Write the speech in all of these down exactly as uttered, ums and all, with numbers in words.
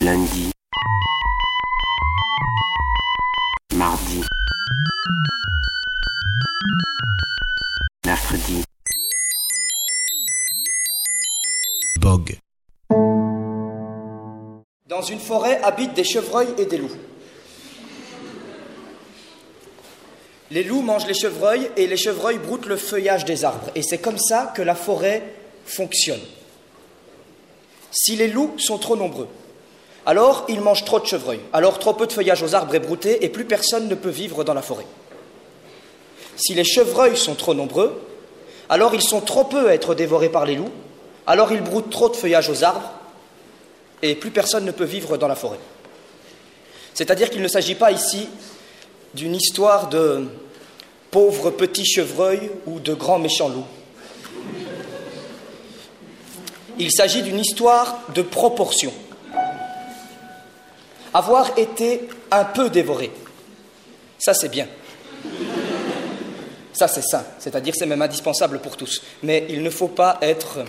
lundi, mardi, mercredi, Bog. Dans une forêt habitent des chevreuils et des loups. Les loups mangent les chevreuils et les chevreuils broutent le feuillage des arbres. Et c'est comme ça que la forêt fonctionne. Si les loups sont trop nombreux, alors ils mangent trop de chevreuils. Alors trop peu de feuillage aux arbres est brouté et plus personne ne peut vivre dans la forêt. Si les chevreuils sont trop nombreux, alors ils sont trop peu à être dévorés par les loups. Alors ils broutent trop de feuillage aux arbres et plus personne ne peut vivre dans la forêt. C'est-à-dire qu'il ne s'agit pas ici d'une histoire de pauvres petits chevreuils ou de grands méchants loups. Il s'agit d'une histoire de proportion. Avoir été un peu dévoré, ça c'est bien. Ça c'est sain, c'est-à-dire c'est même indispensable pour tous. Mais il ne faut pas être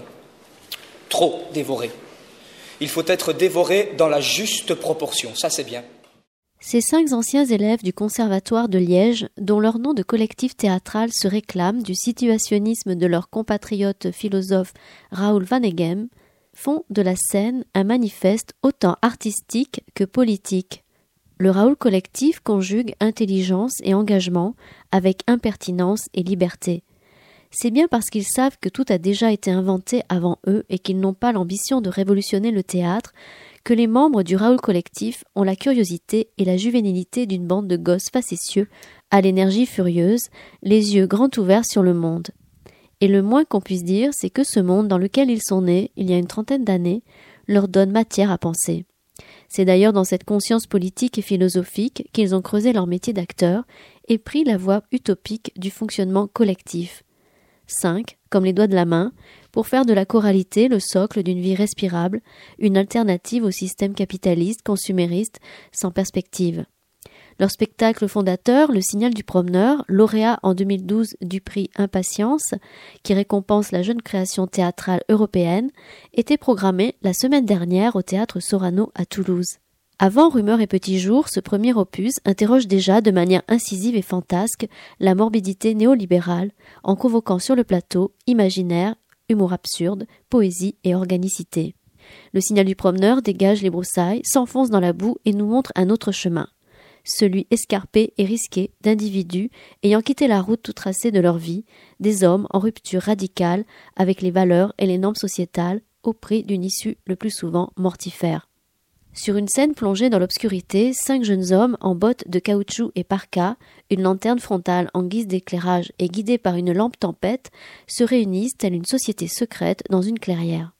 trop dévoré. Il faut être dévoré dans la juste proportion, ça c'est bien. Ces cinq anciens élèves du Conservatoire de Liège, dont leur nom de collectif théâtral se réclame du situationnisme de leur compatriote philosophe Raoul Vaneigem, font de la scène un manifeste autant artistique que politique. Le Raoul collectif conjugue intelligence et engagement avec impertinence et liberté. C'est bien parce qu'ils savent que tout a déjà été inventé avant eux et qu'ils n'ont pas l'ambition de révolutionner le théâtre que les membres du Raoul collectif ont la curiosité et la juvénilité d'une bande de gosses facétieux, à l'énergie furieuse, les yeux grands ouverts sur le monde. Et le moins qu'on puisse dire, c'est que ce monde dans lequel ils sont nés, il y a une trentaine d'années, leur donne matière à penser. C'est d'ailleurs dans cette conscience politique et philosophique qu'ils ont creusé leur métier d'acteur et pris la voie utopique du fonctionnement collectif. Cinq, comme les doigts de la main, pour faire de la choralité le socle d'une vie respirable, une alternative au système capitaliste, consumériste, sans perspective. Leur spectacle fondateur, Le Signal du Promeneur, lauréat en deux mille douze du prix Impatience, qui récompense la jeune création théâtrale européenne, était programmé la semaine dernière au théâtre Sorano à Toulouse. Avant Rumeurs et Petits Jours, ce premier opus interroge déjà de manière incisive et fantasque la morbidité néolibérale, en convoquant sur le plateau imaginaire, humour absurde, poésie et organicité. Le Signal du Promeneur dégage les broussailles, s'enfonce dans la boue et nous montre un autre chemin, celui escarpé et risqué d'individus ayant quitté la route tout tracée de leur vie, des hommes en rupture radicale avec les valeurs et les normes sociétales au prix d'une issue le plus souvent mortifère. Sur une scène plongée dans l'obscurité, cinq jeunes hommes en bottes de caoutchouc et parka, une lanterne frontale en guise d'éclairage et guidés par une lampe tempête, se réunissent telle une société secrète dans une clairière.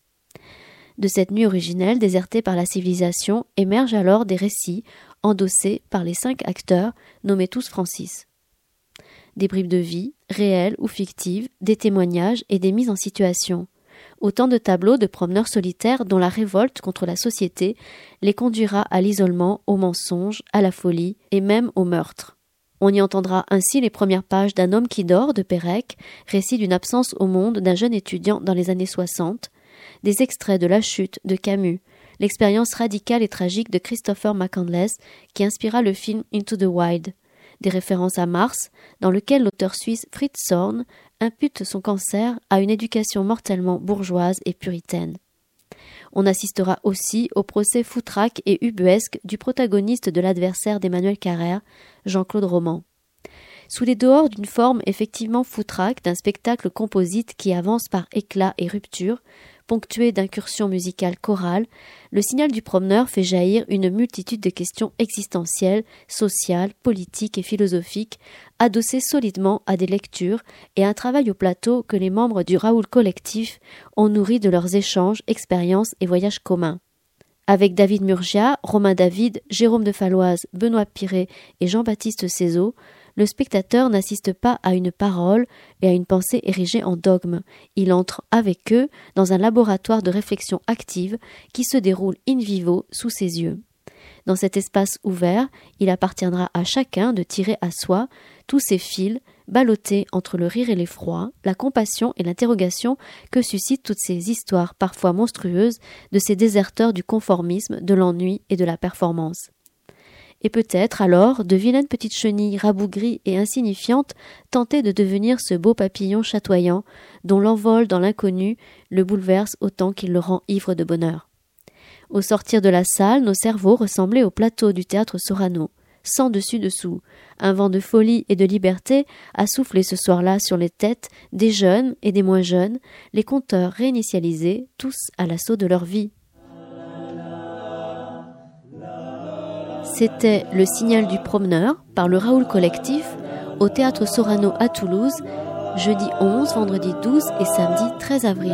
De cette nuit originelle, désertée par la civilisation, émergent alors des récits endossés par les cinq acteurs, nommés tous Francis. Des bribes de vie, réelles ou fictives, des témoignages et des mises en situation. Autant de tableaux de promeneurs solitaires dont la révolte contre la société les conduira à l'isolement, au mensonge, à la folie et même au meurtre. On y entendra ainsi les premières pages d'Un homme qui dort de Pérec, récit d'une absence au monde d'un jeune étudiant dans les années soixante, des extraits de La Chute de Camus, l'expérience radicale et tragique de Christopher McCandless qui inspira le film Into the Wild, des références à Mars, dans lequel l'auteur suisse Fritz Zorn impute son cancer à une éducation mortellement bourgeoise et puritaine. On assistera aussi au procès foutraque et ubuesque du protagoniste de l'adversaire d'Emmanuel Carrère, Jean-Claude Roman. Sous les dehors d'une forme effectivement foutraque, d'un spectacle composite qui avance par éclat et rupture, ponctué d'incursions musicales chorales, Le Signal du Promeneur fait jaillir une multitude de questions existentielles, sociales, politiques et philosophiques, adossées solidement à des lectures et à un travail au plateau que les membres du Raoul collectif ont nourri de leurs échanges, expériences et voyages communs. Avec David Murgia, Romain David, Jérôme de Falloise, Benoît Piret et Jean-Baptiste Cézot, le spectateur n'assiste pas à une parole et à une pensée érigée en dogme. Il entre avec eux dans un laboratoire de réflexion active qui se déroule in vivo sous ses yeux. Dans cet espace ouvert, il appartiendra à chacun de tirer à soi tous ces fils ballottés entre le rire et l'effroi, la compassion et l'interrogation que suscitent toutes ces histoires parfois monstrueuses de ces déserteurs du conformisme, de l'ennui et de la performance. Et peut-être alors de vilaines petites chenilles rabougries et insignifiantes tentées de devenir ce beau papillon chatoyant dont l'envol dans l'inconnu le bouleverse autant qu'il le rend ivre de bonheur. Au sortir de la salle, nos cerveaux ressemblaient au plateau du théâtre Sorano, sans dessus-dessous. Un vent de folie et de liberté a soufflé ce soir-là sur les têtes des jeunes et des moins jeunes, les conteurs réinitialisés, tous à l'assaut de leur vie. C'était Le Signal du Promeneur par le Raoul Collectif au Théâtre Sorano à Toulouse, jeudi onze, vendredi douze et samedi treize avril.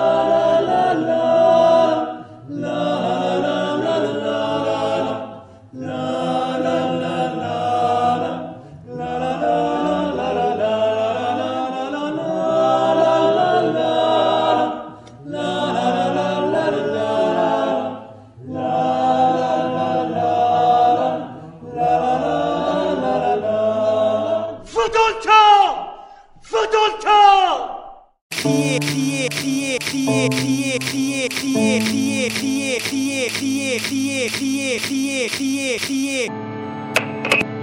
Crier, crier, crier, crier, crier, crier, crier, crier, crier, crier, crier, crier, crier, crier, crier, crier.